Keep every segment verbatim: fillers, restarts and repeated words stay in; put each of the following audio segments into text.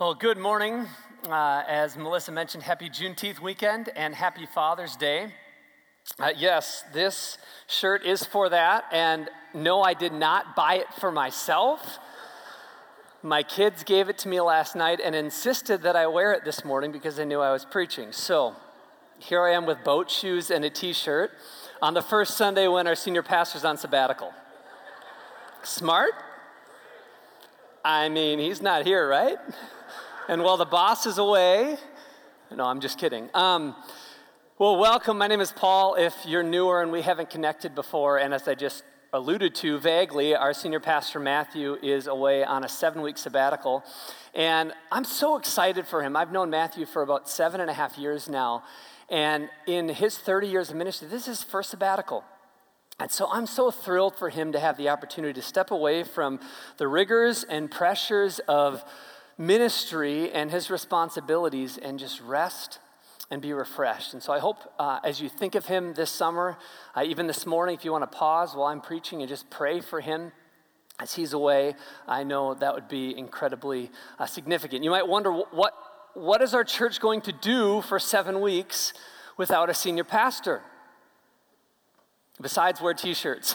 Well, good morning. Uh, as Melissa mentioned, happy Juneteenth weekend and happy Father's Day. Uh, yes, this shirt is for that, and no, I did not buy it for myself. My kids gave it to me last night and insisted that I wear it this morning because they knew I was preaching. So here I am with boat shoes and a t-shirt on the first Sunday when our senior pastor's on sabbatical. Smart? I mean, he's not here, right? And while the boss is away, no, I'm just kidding. Um, well, welcome. My name is Paul. If you're newer and we haven't connected before, and as I just alluded to vaguely, our senior pastor Matthew is away on a seven-week sabbatical, and I'm so excited for him. I've known Matthew for about seven and a half years now, and in his thirty years of ministry, this is his first sabbatical. And so I'm so thrilled for him to have the opportunity to step away from the rigors and pressures of ministry and his responsibilities and just rest and be refreshed. And so I hope uh, as you think of him this summer, uh, even this morning, if you want to pause while I'm preaching and just pray for him as he's away, I know that would be incredibly uh, significant. You might wonder, what what is our church going to do for seven weeks without a senior pastor? Besides wear t-shirts.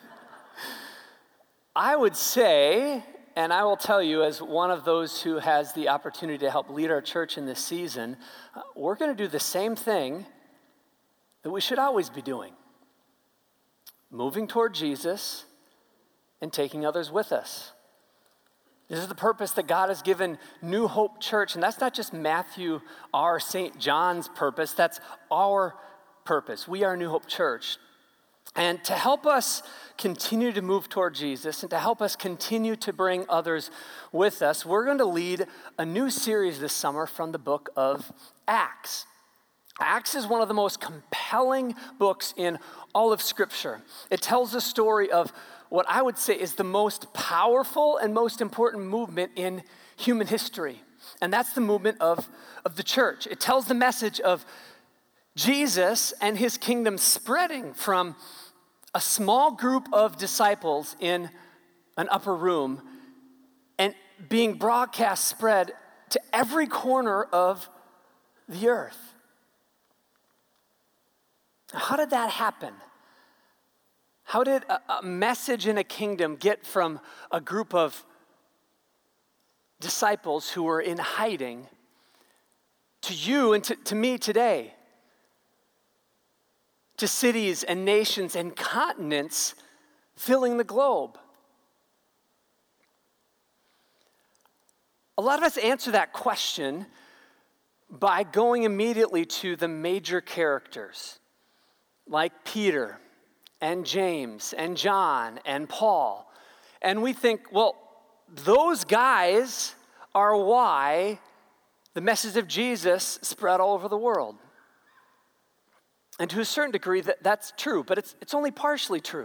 I would say, and I will tell you as one of those who has the opportunity to help lead our church in this season, uh, we're going to do the same thing that we should always be doing. Moving toward Jesus and taking others with us. This is the purpose that God has given New Hope Church, and that's not just Matthew, our Saint John's purpose, that's our purpose. We are New Hope Church. And to help us continue to move toward Jesus and to help us continue to bring others with us, we're going to lead a new series this summer from the book of Acts. Acts is one of the most compelling books in all of Scripture. It tells the story of what I would say is the most powerful and most important movement in human history. And that's the movement of, of the church. It tells the message of Jesus and his kingdom spreading from a small group of disciples in an upper room and being broadcast, spread to every corner of the earth. How did that happen? How did a, a message in a kingdom get from a group of disciples who were in hiding to you and to, to me today? To cities and nations and continents filling the globe? A lot of us answer that question by going immediately to the major characters like Peter and James and John and Paul. And we think, well, those guys are why the message of Jesus spread all over the world. And to a certain degree, that, that's true, but it's, it's only partially true.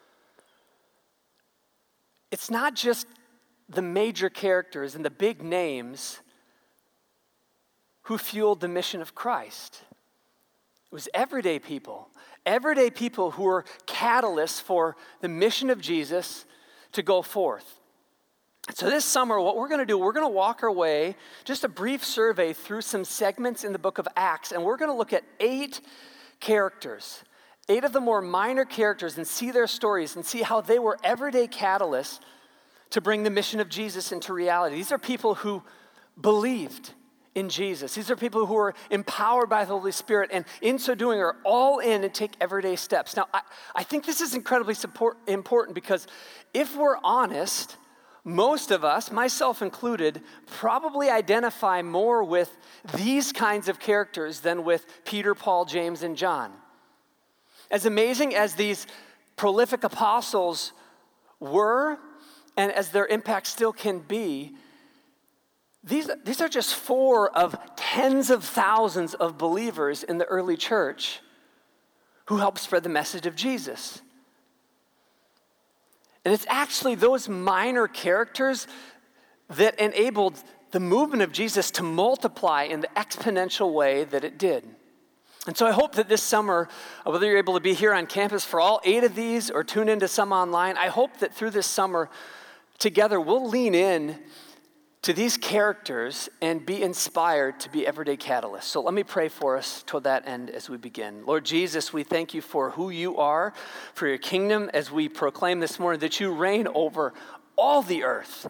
It's not just the major characters and the big names who fueled the mission of Christ. It was everyday people, everyday people who were catalysts for the mission of Jesus to go forth. So this summer, what we're going to do, we're going to walk our way, just a brief survey through some segments in the book of Acts, and we're going to look at eight characters, eight of the more minor characters, and see their stories and see how they were everyday catalysts to bring the mission of Jesus into reality. These are people who believed in Jesus. These are people who were empowered by the Holy Spirit and in so doing are all in and take everyday steps. Now, I, I think this is incredibly support, important because if we're honest, most of us, myself included, probably identify more with these kinds of characters than with Peter, Paul, James, and John. As amazing as these prolific apostles were, and as their impact still can be, these, these are just four of tens of thousands of believers in the early church who helped spread the message of Jesus. And it's actually those minor characters that enabled the movement of Jesus to multiply in the exponential way that it did. And so I hope that this summer, whether you're able to be here on campus for all eight of these or tune into some online, I hope that through this summer, together we'll lean in to these characters and be inspired to be everyday catalysts. So let me pray for us toward that end as we begin. Lord Jesus, we thank you for who you are, for your kingdom, as we proclaim this morning that you reign over all the earth,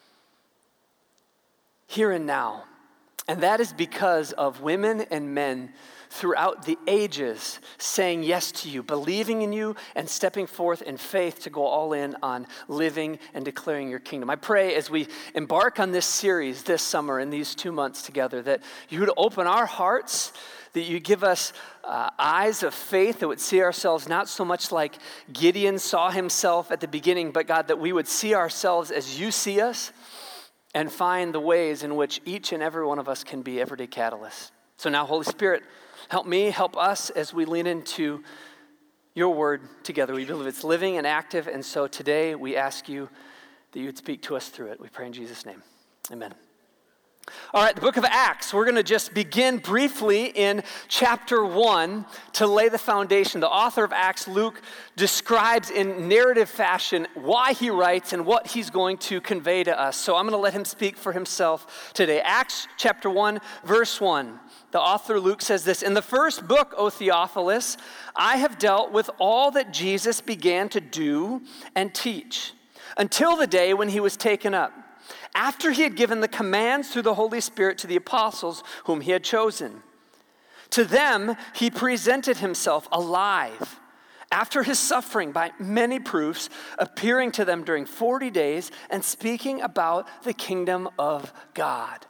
here and now. And that is because of women and men throughout the ages saying yes to you, believing in you, and stepping forth in faith to go all in on living and declaring your kingdom. I pray as we embark on this series this summer in these two months together that you would open our hearts, that you give us uh, eyes of faith that would see ourselves not so much like Gideon saw himself at the beginning, but God, that we would see ourselves as you see us and find the ways in which each and every one of us can be everyday catalysts. So now, Holy Spirit, help me, help us as we lean into your word together. We believe it's living and active, and so today we ask you that you would speak to us through it. We pray in Jesus' name. Amen. All right, the book of Acts. We're going to just begin briefly in chapter one to lay the foundation. The author of Acts, Luke, describes in narrative fashion why he writes and what he's going to convey to us. So I'm going to let him speak for himself today. Acts chapter one, verse one. The author Luke says this, "In the first book, O Theophilus, I have dealt with all that Jesus began to do and teach until the day when he was taken up, after he had given the commands through the Holy Spirit to the apostles whom he had chosen. To them he presented himself alive after his suffering by many proofs, appearing to them during forty days and speaking about the kingdom of God."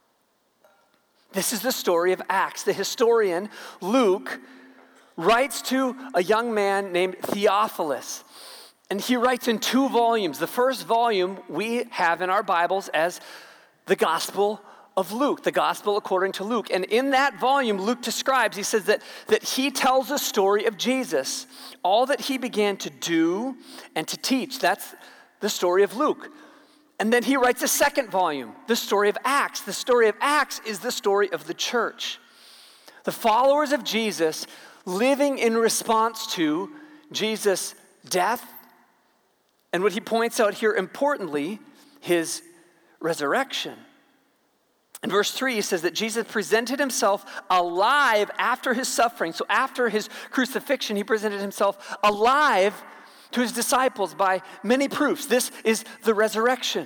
This is the story of Acts. The historian Luke writes to a young man named Theophilus. And he writes in two volumes. The first volume we have in our Bibles as the Gospel of Luke, the Gospel according to Luke. And in that volume, Luke describes, he says that, that he tells the story of Jesus, all that he began to do and to teach. That's the story of Luke. And then he writes a second volume, the story of Acts. The story of Acts is the story of the church. The followers of Jesus living in response to Jesus' death, and what he points out here importantly, his resurrection. In verse three, he says that Jesus presented himself alive after his suffering. So after his crucifixion, he presented himself alive to his disciples by many proofs. This is the resurrection.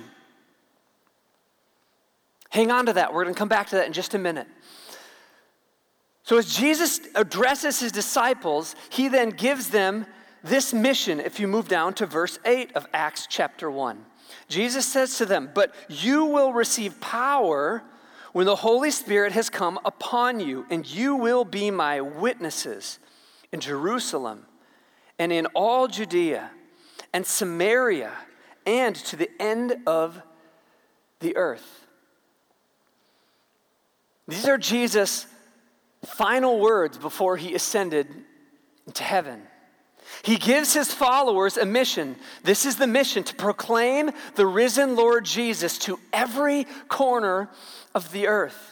Hang on to that. We're going to come back to that in just a minute. So as Jesus addresses his disciples, he then gives them this mission. If you move down to verse eight of Acts chapter one, Jesus says to them, "But you will receive power when the Holy Spirit has come upon you, and you will be my witnesses in Jerusalem and in all Judea and Samaria and to the end of the earth." These are Jesus' final words before he ascended into heaven. He gives his followers a mission. This is the mission, to proclaim the risen Lord Jesus to every corner of the earth.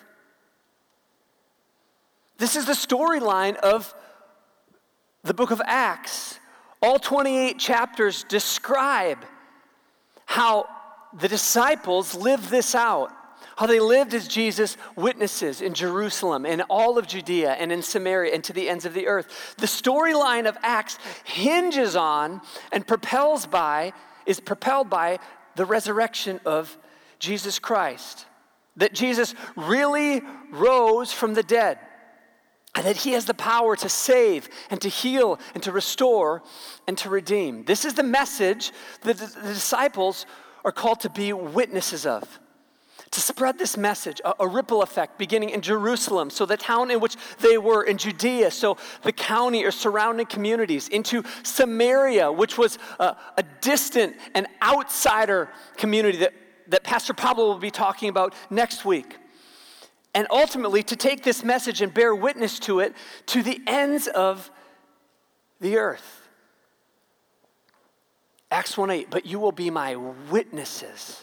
This is the storyline of the book of Acts. All twenty-eight chapters describe how the disciples lived this out, how they lived as Jesus' witnesses in Jerusalem, in all of Judea, and in Samaria, and to the ends of the earth. The storyline of Acts hinges on and propels by, is propelled by the resurrection of Jesus Christ. That Jesus really rose from the dead, and that he has the power to save and to heal and to restore and to redeem. This is the message that the disciples are called to be witnesses of. To spread this message, a, a ripple effect beginning in Jerusalem, so the town in which they were, in Judea, so the county or surrounding communities, into Samaria, which was a, a distant and outsider community that, that Pastor Pablo will be talking about next week. And ultimately to take this message and bear witness to it to the ends of the earth. Acts one eight, "But you will be my witnesses."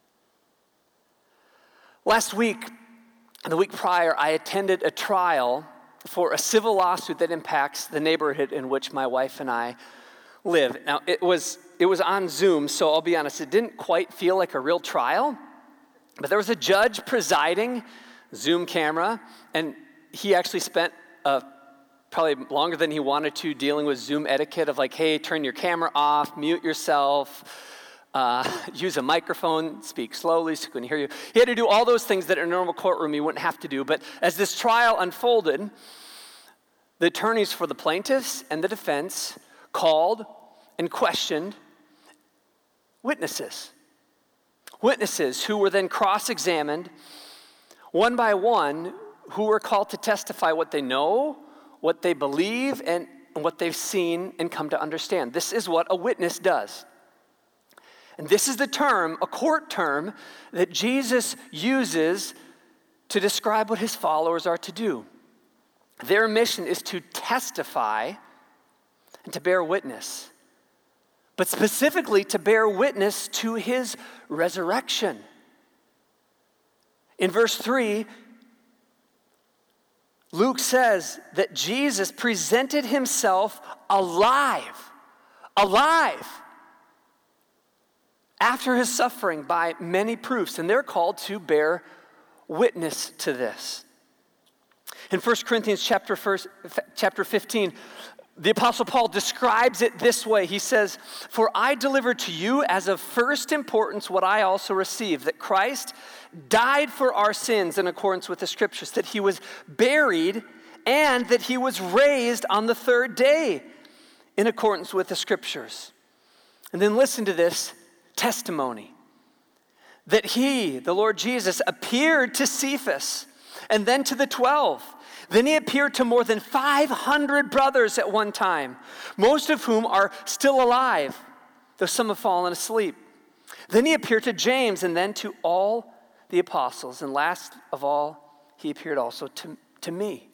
Last week, and the week prior, I attended a trial for a civil lawsuit that impacts the neighborhood in which my wife and I live. Now, it was it was on Zoom, so I'll be honest, it didn't quite feel like a real trial. But there was a judge presiding, Zoom camera, and he actually spent uh, probably longer than he wanted to dealing with Zoom etiquette of like, hey, turn your camera off, mute yourself, uh, use a microphone, speak slowly so he couldn't hear you. He had to do all those things that in a normal courtroom he wouldn't have to do. But as this trial unfolded, the attorneys for the plaintiffs and the defense called and questioned witnesses. Witnesses who were then cross-examined one by one, who were called to testify what they know, what they believe, and what they've seen and come to understand. This is what a witness does. And this is the term, a court term, that Jesus uses to describe what his followers are to do. Their mission is to testify and to bear witness, but specifically to bear witness to his resurrection. In verse three, Luke says that Jesus presented himself alive, alive, after his suffering by many proofs, and they're called to bear witness to this. In First Corinthians chapter, first, chapter fifteen, the Apostle Paul describes it this way. He says, "For I delivered to you as of first importance what I also received, that Christ died for our sins in accordance with the Scriptures, that he was buried, and that he was raised on the third day in accordance with the Scriptures." And then listen to this testimony, that he, the Lord Jesus, appeared to Cephas and then to the twelve. Then he appeared to more than five hundred brothers at one time, most of whom are still alive, though some have fallen asleep. Then he appeared to James and then to all the apostles. And last of all, he appeared also to, to me.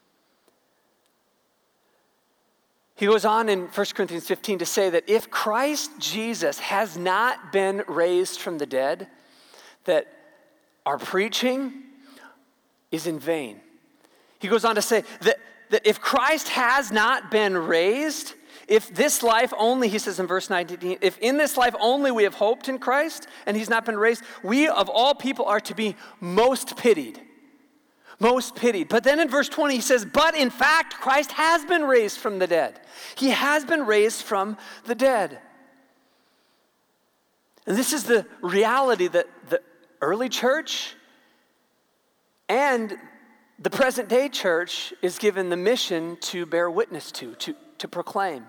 He goes on in First Corinthians fifteen to say that if Christ Jesus has not been raised from the dead, that our preaching is in vain. He goes on to say that, that if Christ has not been raised, if this life only, he says in verse nineteen, if in this life only we have hoped in Christ and he's not been raised, we of all people are to be most pitied. Most pitied. But then in verse twenty he says, but in fact Christ has been raised from the dead. He has been raised from the dead. And this is the reality that the early church and the present day church is given the mission to bear witness to, to, to proclaim.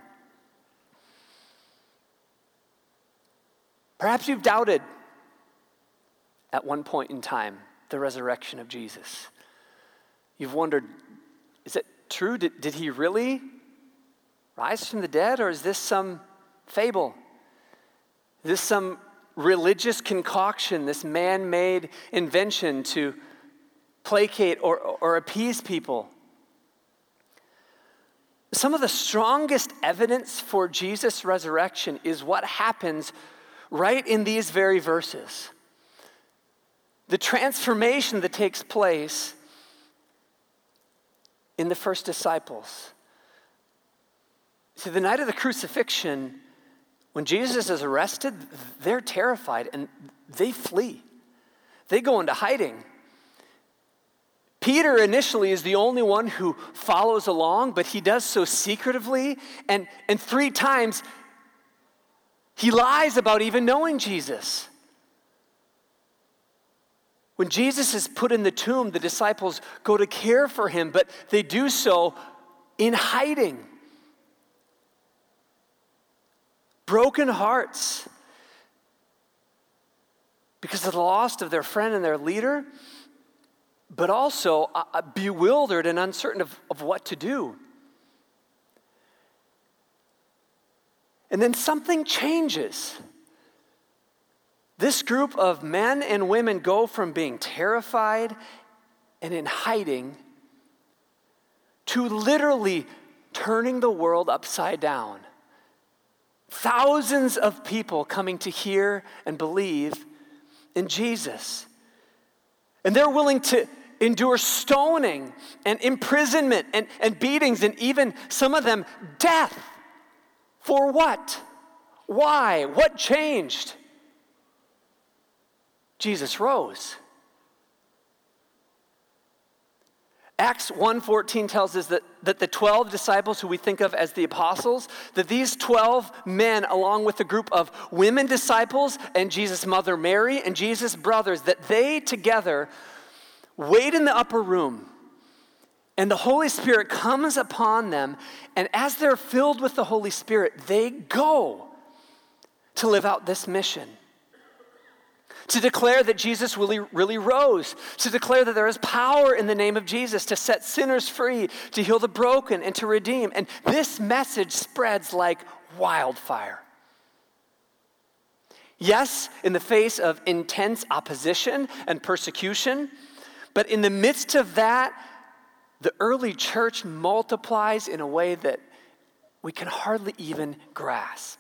Perhaps you've doubted at one point in time the resurrection of Jesus. You've wondered, is it true? Did, did he really rise from the dead, or is this some fable? Is this some religious concoction, this man-made invention to placate or, or appease people? Some of the strongest evidence for Jesus' resurrection is what happens right in these very verses. The transformation that takes place in the first disciples. See, the night of the crucifixion, when Jesus is arrested, they're terrified and they flee. They go into hiding. Peter initially is the only one who follows along, but he does so secretively, and, and three times he lies about even knowing Jesus. When Jesus is put in the tomb, the disciples go to care for him, but they do so in hiding. Broken hearts because of the loss of their friend and their leader, but also uh, bewildered and uncertain of, of what to do. And then something changes. This group of men and women go from being terrified and in hiding to literally turning the world upside down. Thousands of people coming to hear and believe in Jesus. And they're willing to endure stoning and imprisonment and, and beatings and even some of them death. For what? Why? What changed? Jesus rose. Acts one fourteen tells us that, that the twelve disciples who we think of as the apostles, that these twelve men, along with a group of women disciples and Jesus' mother Mary and Jesus' brothers, that they together wait in the upper room, and the Holy Spirit comes upon them, and as they're filled with the Holy Spirit, they go to live out this mission. To declare that Jesus really, really rose. To declare that there is power in the name of Jesus to set sinners free, to heal the broken, and to redeem. And this message spreads like wildfire. Yes, in the face of intense opposition and persecution, but in the midst of that, the early church multiplies in a way that we can hardly even grasp.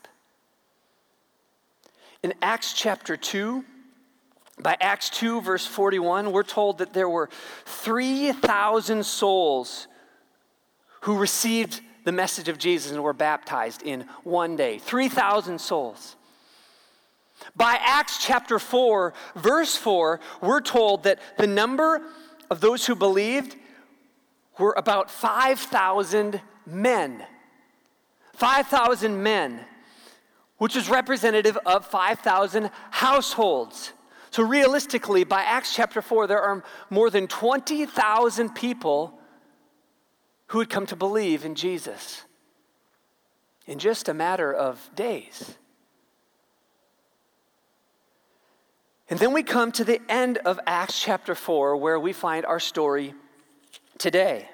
In Acts chapter two, by Acts two, verse forty-one, we're told that there were three thousand souls who received the message of Jesus and were baptized in one day. three thousand souls. By Acts chapter four, verse four, we're told that the number of those who believed were about five thousand men. five thousand men, which is representative of five thousand households. So realistically, by Acts chapter four, there are more than twenty thousand people who had come to believe in Jesus in just a matter of days. And then we come to the end of Acts chapter four, where we find our story today,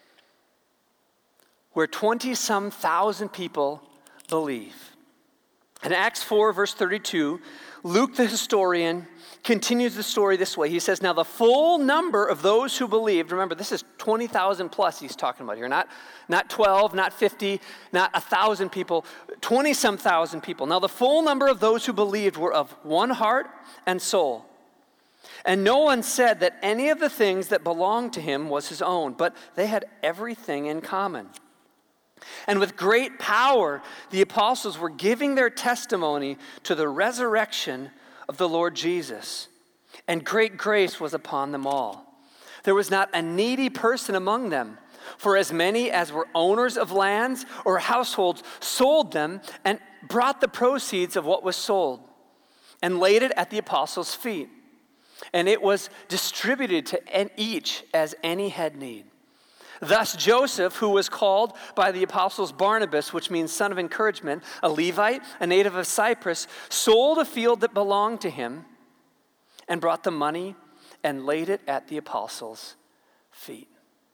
where twenty-some thousand people believe. In Acts four, verse thirty-two, Luke the historian continues the story this way. He says, now the full number of those who believed, remember this is twenty thousand plus he's talking about here, not, not twelve, not fifty, not one thousand people, twenty-some thousand people. Now the full number of those who believed were of one heart and soul. And no one said that any of the things that belonged to him was his own, but they had everything in common. And with great power, the apostles were giving their testimony to the resurrection of the Lord Jesus. And great grace was upon them all. There was not a needy person among them, for as many as were owners of lands or households sold them and brought the proceeds of what was sold and laid it at the apostles' feet. And it was distributed to each as any had need. Thus Joseph, who was called by the apostles Barnabas, which means son of encouragement, a Levite, a native of Cyprus, sold a field that belonged to him and brought the money and laid it at the apostles' feet.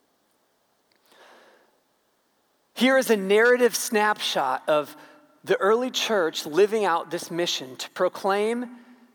Here is a narrative snapshot of the early church living out this mission to proclaim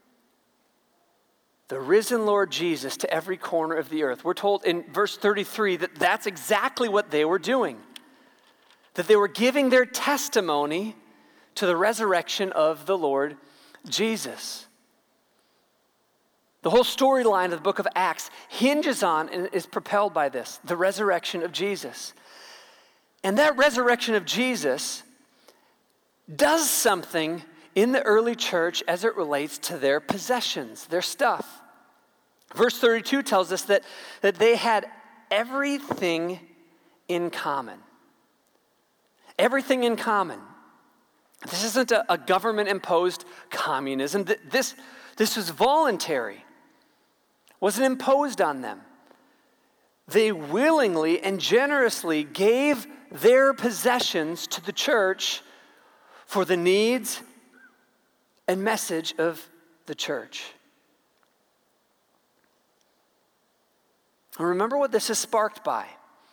the risen Lord Jesus to every corner of the earth. We're told in verse thirty-three that that's exactly what they were doing. That they were giving their testimony to the resurrection of the Lord Jesus. The whole storyline of the book of Acts hinges on and is propelled by this, the resurrection of Jesus. And that resurrection of Jesus does something in the early church as it relates to their possessions, their stuff. Verse thirty-two tells us that, that they had everything in common. Everything in common. This isn't a, a government-imposed communism. This, this was voluntary. It wasn't imposed on them. They willingly and generously gave their possessions to the church for the needs and message of the church. And remember what this is sparked by.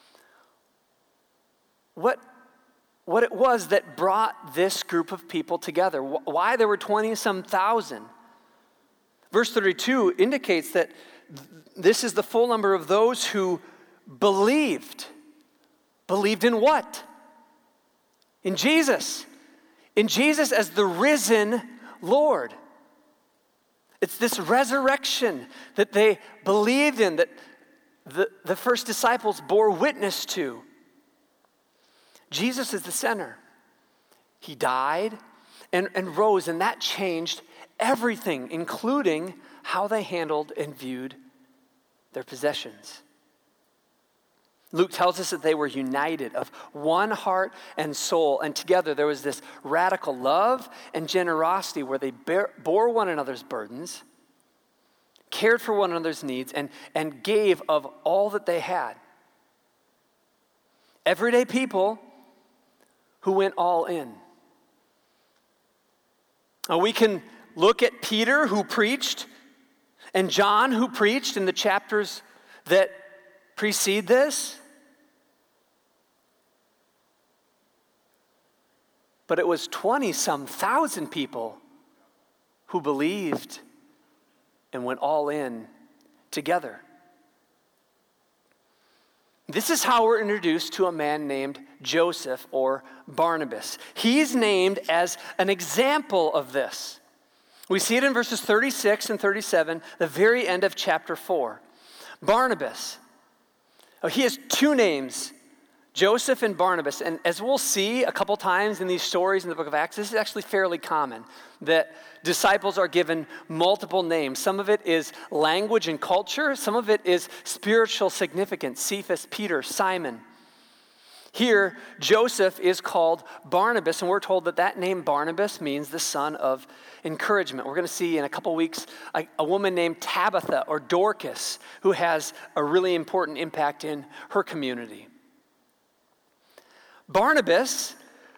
What, what it was that brought this group of people together. Why there were twenty-some thousand. Verse thirty-two indicates that th- this is the full number of those who believed. Believed in what? In Jesus. In Jesus as the risen Lord. It's this resurrection that they believed in, that the, the first disciples bore witness to. Jesus is the center. He died and, and rose, and that changed everything, including how they handled and viewed their possessions. Luke tells us that they were united of one heart and soul, and together there was this radical love and generosity where they bear, bore one another's burdens, cared for one another's needs, and, and gave of all that they had. Everyday people who went all in. Now we can look at Peter, who preached, and John, who preached in the chapters that precede this. But it was twenty-some thousand people who believed and went all in together. This is how we're introduced to a man named Joseph or Barnabas. He's named as an example of this. We see it in verses thirty-six and thirty-seven, the very end of chapter four. Barnabas, oh, he has two names, Joseph and Barnabas. And as we'll see a couple times in these stories in the book of Acts, this is actually fairly common, that disciples are given multiple names. Some of it is language and culture. Some of it is spiritual significance. Cephas, Peter, Simon. Here, Joseph is called Barnabas, and we're told that that name Barnabas means the son of encouragement. We're going to see in a couple weeks a, a woman named Tabitha or Dorcas who has a really important impact in her community. Barnabas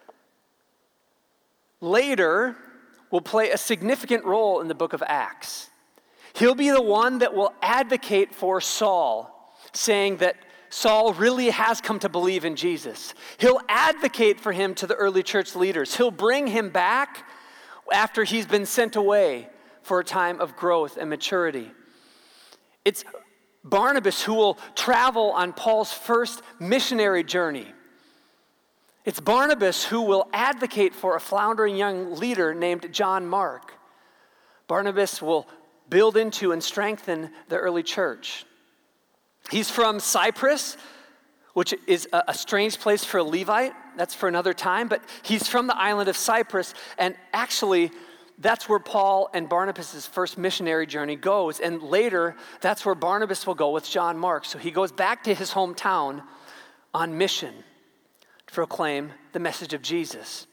later will play a significant role in the book of Acts. He'll be the one that will advocate for Saul, saying that Saul really has come to believe in Jesus. He'll advocate for him to the early church leaders. He'll bring him back after he's been sent away for a time of growth and maturity. It's Barnabas who will travel on Paul's first missionary journey. It's Barnabas who will advocate for a floundering young leader named John Mark. Barnabas will build into and strengthen the early church. He's from Cyprus, which is a, a strange place for a Levite. That's for another time, but he's from the island of Cyprus, and actually, that's where Paul and Barnabas' first missionary journey goes, and later, that's where Barnabas will go with John Mark. So he goes back to his hometown on mission to proclaim the message of Jesus.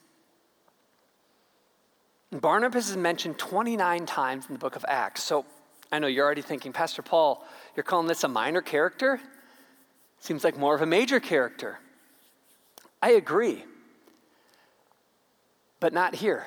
And Barnabas is mentioned twenty-nine times in the book of Acts. So I know you're already thinking, Pastor Paul, you're calling this a minor character? Seems like more of a major character. I agree, but not here.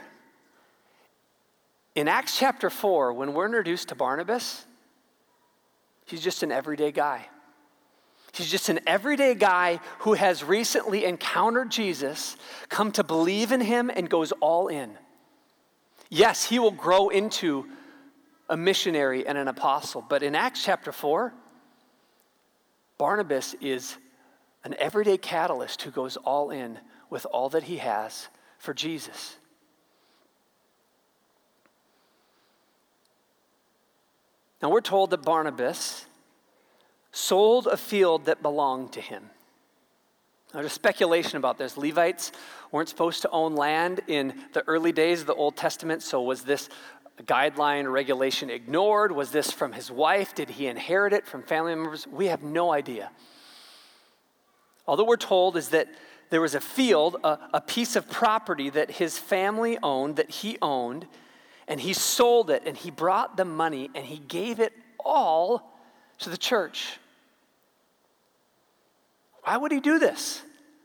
In Acts chapter four, when we're introduced to Barnabas, he's just an everyday guy. He's just an everyday guy who has recently encountered Jesus, come to believe in him, and goes all in. Yes, he will grow into a missionary and an apostle, but in Acts chapter four, Barnabas is an everyday catalyst who goes all in with all that he has for Jesus. Now we're told that Barnabas sold a field that belonged to him. Now, there's speculation about this. Levites weren't supposed to own land in the early days of the Old Testament, so was this guideline or regulation ignored? Was this from his wife? Did he inherit it from family members? We have no idea. All that we're told is that there was a field, a, a piece of property that his family owned, that he owned, and he sold it, and he brought the money, and he gave it all to the church. Why would he do this?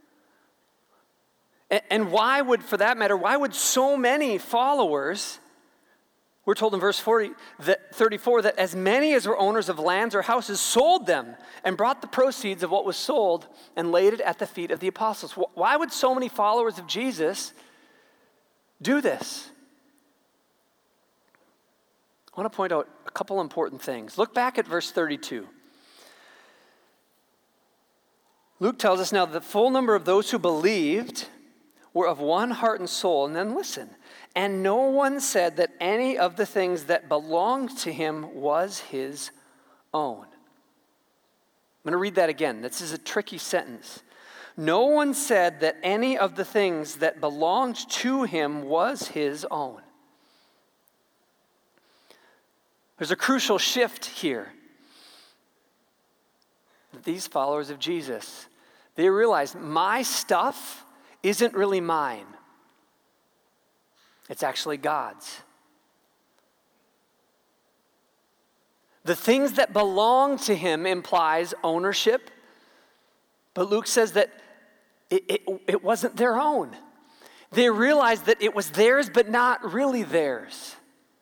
And, and why would, for that matter, why would so many followers, we're told in verse forty, that, thirty-four, that as many as were owners of lands or houses sold them and brought the proceeds of what was sold and laid it at the feet of the apostles. Why would so many followers of Jesus do this? I want to point out a couple important things. Look back at verse thirty-two. Luke tells us now the full number of those who believed were of one heart and soul. And then listen. And no one said that any of the things that belonged to him was his own. I'm going to read that again. This is a tricky sentence. No one said that any of the things that belonged to him was his own. There's a crucial shift here. These followers of Jesus, they realize my stuff isn't really mine. It's actually God's. The things that belong to him implies ownership, but Luke says that it, it, it wasn't their own. They realized that it was theirs, but not really theirs.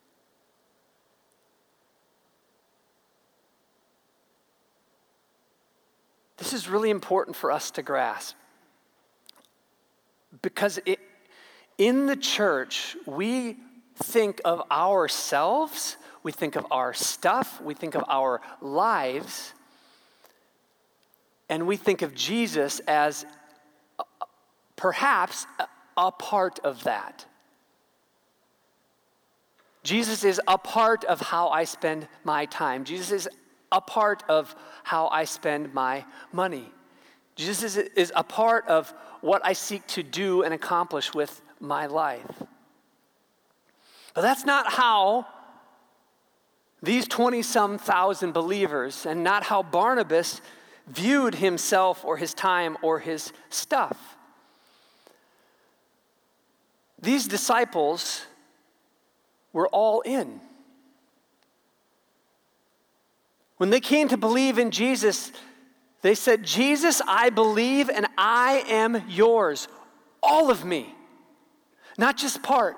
This is really important for us to grasp, because it, in the church, we think of ourselves, we think of our stuff, we think of our lives, and we think of Jesus as uh, perhaps a, a part of that. Jesus is a part of how I spend my time. Jesus is a part of how I spend my money. Jesus is, is a part of what I seek to do and accomplish with my life. But that's not how these twenty-some thousand believers, and not how Barnabas viewed himself or his time or his stuff. These disciples were all in. When they came to believe in Jesus, they said, Jesus, I believe and I am yours. All of me. Not just part.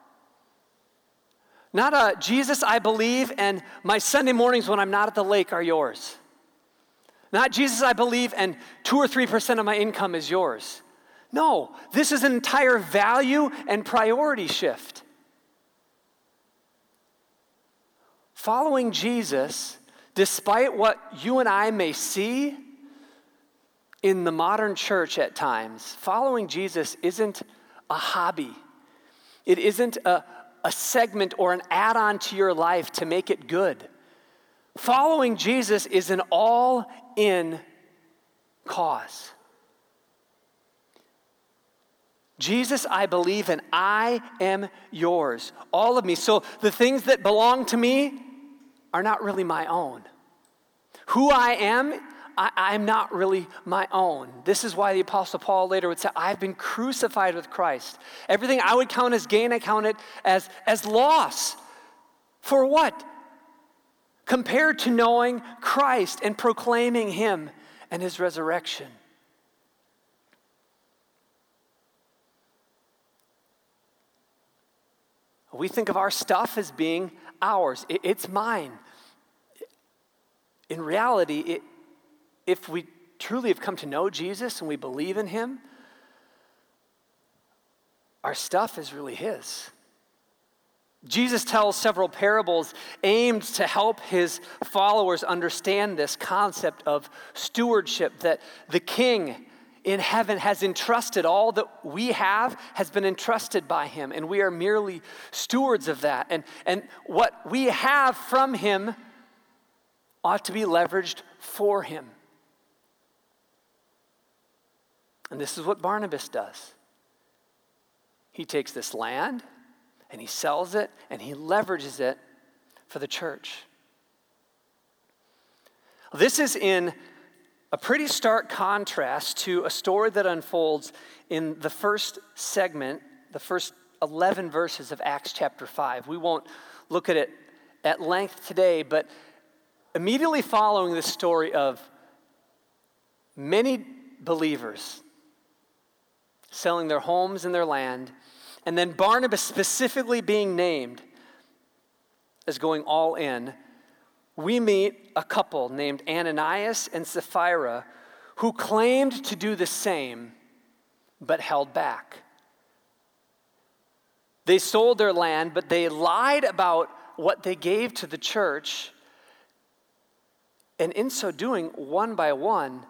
Not a Jesus, I believe and my Sunday mornings when I'm not at the lake are yours. Not Jesus, I believe and two or three percent of my income is yours. No, this is an entire value and priority shift. Following Jesus, despite what you and I may see in the modern church at times, following Jesus isn't a hobby. It isn't a, a segment or an add-on to your life to make it good. Following Jesus is an all-in cause. Jesus, I believe, and I am yours. All of me. So the things that belong to me are not really my own. Who I am, I, I'm not really my own. This is why the Apostle Paul later would say, I've been crucified with Christ. Everything I would count as gain, I count it as, as loss. For what? Compared to knowing Christ and proclaiming him and his resurrection. We think of our stuff as being ours. It, it's mine. In reality, it, if we truly have come to know Jesus and we believe in him, our stuff is really his. Jesus tells several parables aimed to help his followers understand this concept of stewardship, that the king in heaven has entrusted all that we have has been entrusted by him, and we are merely stewards of that. And, and what we have from him ought to be leveraged for him. And this is what Barnabas does. He takes this land and he sells it and he leverages it for the church. This is in a pretty stark contrast to a story that unfolds in the first segment, the first eleven verses of Acts chapter five. We won't look at it at length today, but immediately following this story of many believers selling their homes and their land, and then Barnabas specifically being named as going all in, we meet a couple named Ananias and Sapphira who claimed to do the same, but held back. They sold their land, but they lied about what they gave to the church, and in so doing, one by one,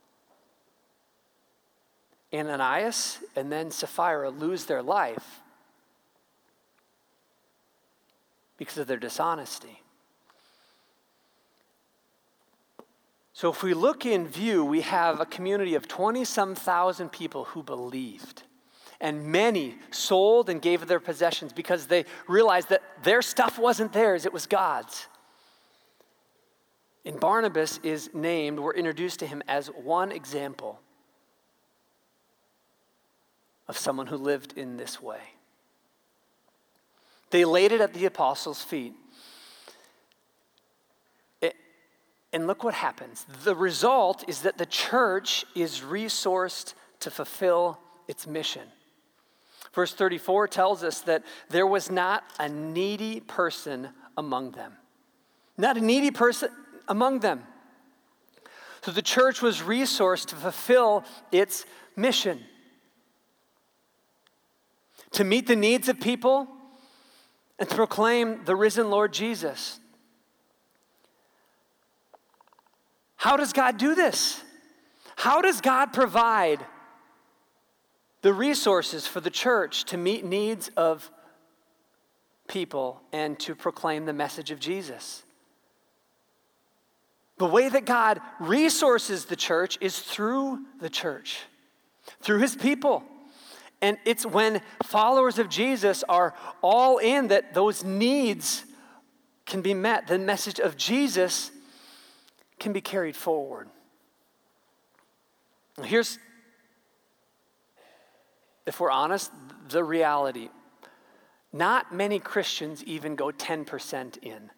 Ananias and then Sapphira lose their life because of their dishonesty. So if we look in view, we have a community of twenty-some thousand people who believed. And many sold and gave their possessions because they realized that their stuff wasn't theirs, it was God's. And Barnabas is named, we're introduced to him as one example of someone who lived in this way. They laid it at the apostles' feet. It, and look what happens. The result is that the church is resourced to fulfill its mission. Verse thirty-four tells us that there was not a needy person among them. Not a needy person among them. So the church was resourced to fulfill its mission. To meet the needs of people and to proclaim the risen Lord Jesus. How does God do this? How does God provide the resources for the church to meet needs of people and to proclaim the message of Jesus? The way that God resources the church is through the church, through his people. And it's when followers of Jesus are all in that those needs can be met. The message of Jesus can be carried forward. Here's, if we're honest, the reality. Not many Christians even go ten percent in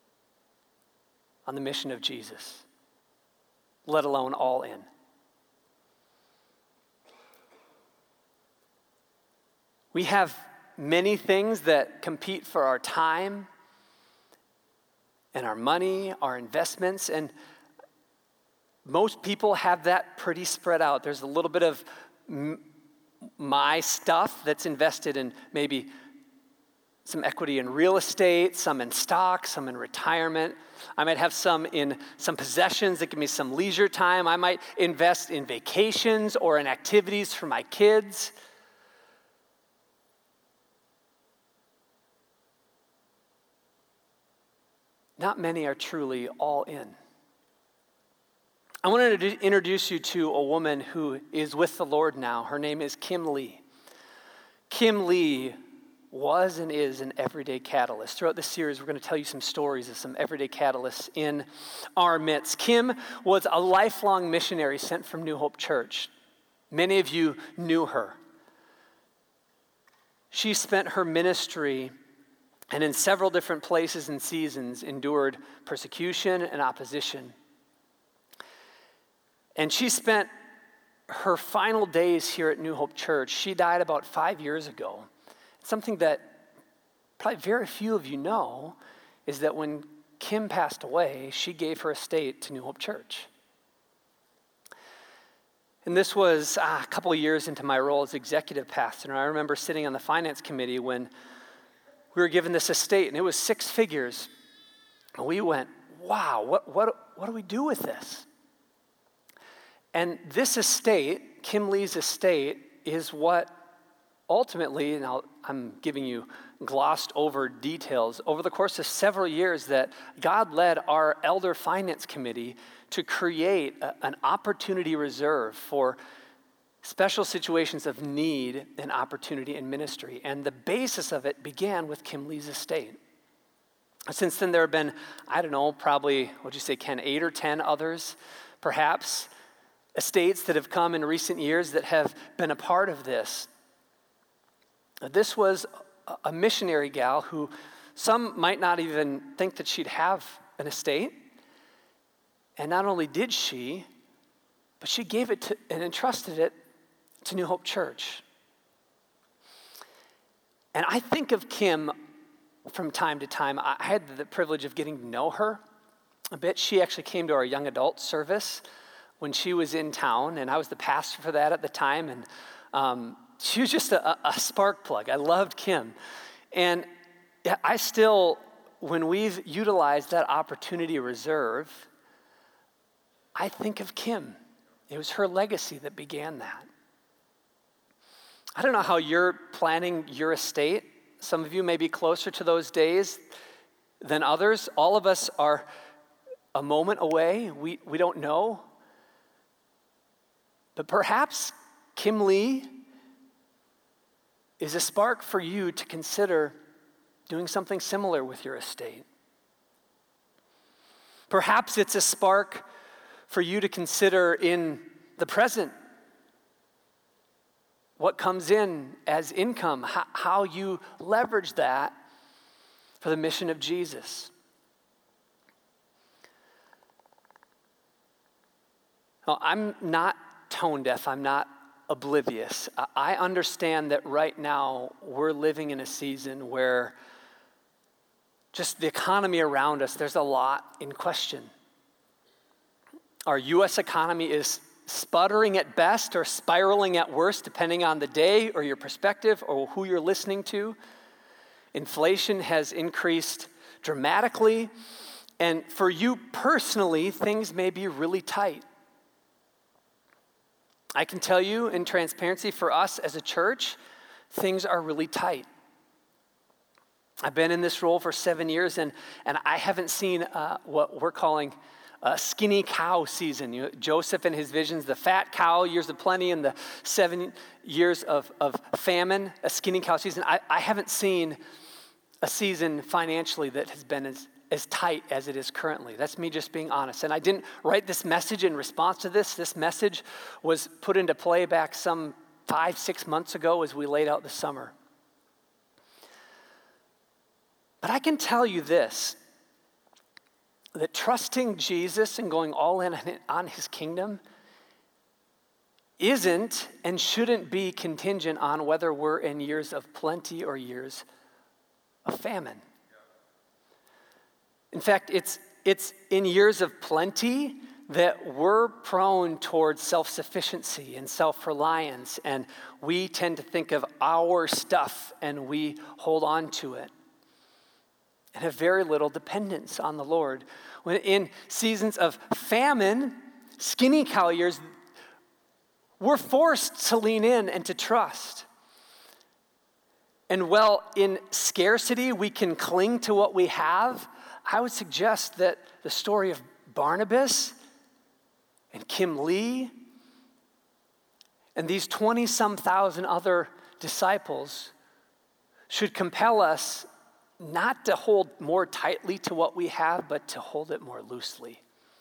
on the mission of Jesus, let alone all in. We have many things that compete for our time and our money, our investments, and most people have that pretty spread out. There's a little bit of m- my stuff that's invested in maybe some equity in real estate, some in stocks, some in retirement. I might have some in some possessions that give me some leisure time. I might invest in vacations or in activities for my kids. Not many are truly all in. I wanted to introduce you to a woman who is with the Lord now. Her name is Kim Lee. Kim Lee was and is an everyday catalyst. Throughout this series, we're going to tell you some stories of some everyday catalysts in our midst. Kim was a lifelong missionary sent from New Hope Church. Many of you knew her. She spent her ministry and in several different places and seasons endured persecution and opposition. And she spent her final days here at New Hope Church. She died about five years ago. Something that probably very few of you know is that when Kim passed away, she gave her estate to New Hope Church. And this was ah, a couple of years into my role as executive pastor. And I remember sitting on the finance committee when we were given this estate, and it was six figures. And we went, wow, what, what, what do we do with this? And this estate, Kim Lee's estate, is what ultimately, and I'll, I'm giving you glossed over details, over the course of several years that God led our elder finance committee to create a, an opportunity reserve for special situations of need and opportunity in ministry. And the basis of it began with Kim Lee's estate. Since then, there have been, I don't know, probably, what'd you say, Ken, eight or ten others, perhaps, estates that have come in recent years that have been a part of this. This was a missionary gal who some might not even think that she'd have an estate. And not only did she, but she gave it to and entrusted it to New Hope Church. And I think of Kim from time to time. I had the privilege of getting to know her a bit. She actually came to our young adult service when she was in town, and I was the pastor for that at the time. And um, she was just a, a spark plug. I loved Kim. And I still, when we've utilized that opportunity reserve, I think of Kim. It was her legacy that began that. I don't know how you're planning your estate. Some of you may be closer to those days than others. All of us are a moment away. We, we don't know. But perhaps Kim Lee is a spark for you to consider doing something similar with your estate. Perhaps it's a spark for you to consider in the present what comes in as income, how, how you leverage that for the mission of Jesus. Now, I'm not tone deaf. I'm not oblivious. I understand that right now we're living in a season where just the economy around us, there's a lot in question. Our U S economy is sputtering at best or spiraling at worst, depending on the day or your perspective or who you're listening to. Inflation has increased dramatically, and for you personally, things may be really tight. I can tell you in transparency, for us as a church, things are really tight. I've been in this role for seven years, and, and I haven't seen uh, what we're calling a skinny cow season. You know, Joseph and his visions, the fat cow, years of plenty, and the seven years of, of famine, a skinny cow season. I, I haven't seen a season financially that has been as, as tight as it is currently. That's me just being honest. And I didn't write this message in response to this. This message was put into play back some five, six months ago as we laid out the summer. But I can tell you this, that trusting Jesus and going all in on his kingdom isn't and shouldn't be contingent on whether we're in years of plenty or years of famine. In fact, it's, it's in years of plenty that we're prone towards self-sufficiency and self-reliance, and we tend to think of our stuff and we hold on to it and have very little dependence on the Lord. When in seasons of famine, skinny cow years, we're forced to lean in and to trust. And while in scarcity we can cling to what we have, I would suggest that the story of Barnabas and Kim Lee and these twenty-some thousand other disciples should compel us not to hold more tightly to what we have, but to hold it more loosely.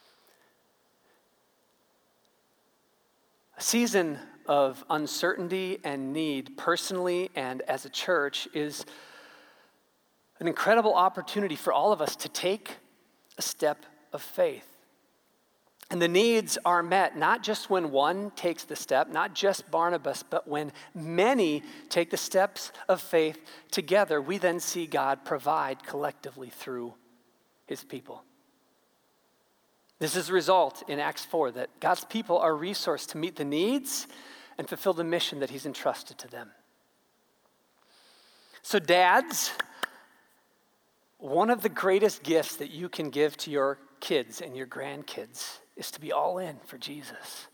A season of uncertainty and need, personally and as a church, is an incredible opportunity for all of us to take a step of faith. And the needs are met not just when one takes the step, not just Barnabas, but when many take the steps of faith together, we then see God provide collectively through his people. This is a result in Acts four that God's people are resourced to meet the needs and fulfill the mission that he's entrusted to them. So dads, one of the greatest gifts that you can give to your kids and your grandkids is to be all in for Jesus.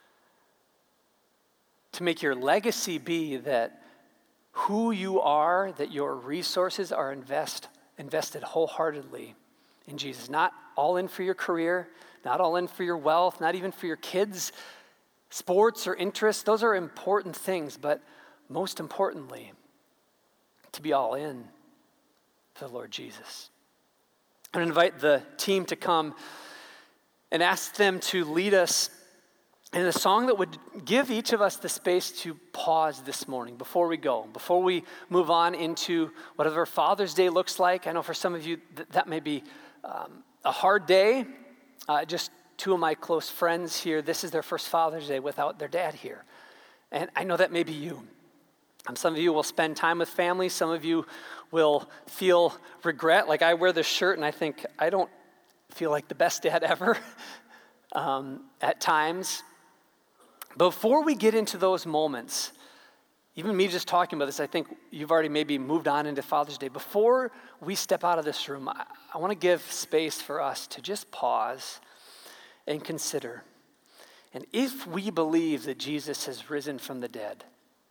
To make your legacy be that who you are, that your resources are invest, invested wholeheartedly in Jesus. Not all in for your career, not all in for your wealth, not even for your kids' sports or interests. Those are important things, but most importantly, to be all in for the Lord Jesus. I'm going to invite the team to come and ask them to lead us in a song that would give each of us the space to pause this morning before we go, before we move on into whatever Father's Day looks like. I know for some of you that, that may be um, a hard day. Uh, just two of my close friends here, this is their first Father's Day without their dad here. And I know that may be you. Um, some of you will spend time with family. Some of you will feel regret. Like I wear this shirt and I think, I don't feel like the best dad ever um, at times. Before we get into those moments, even me just talking about this, I think you've already maybe moved on into Father's Day. Before we step out of this room, I, I want to give space for us to just pause and consider. And if we believe that Jesus has risen from the dead,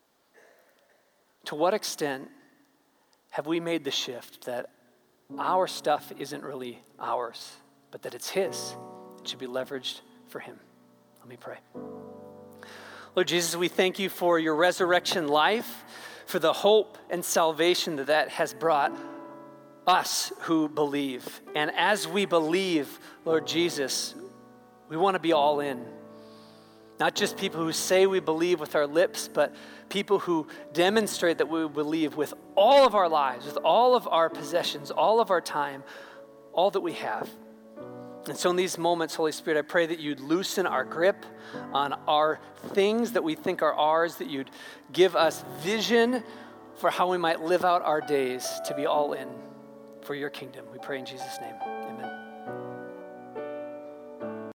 to what extent have we made the shift that our stuff isn't really ours, but that it's his? It should be leveraged for him. Let me pray. Lord Jesus, we thank you for your resurrection life, for the hope and salvation that that has brought us who believe. And as we believe, Lord Jesus, we want to be all in. Not just people who say we believe with our lips, but people who demonstrate that we believe with all of our lives, with all of our possessions, all of our time, all that we have. And so in these moments, Holy Spirit, I pray that you'd loosen our grip on our things that we think are ours, that you'd give us vision for how we might live out our days to be all in for your kingdom. We pray in Jesus' name.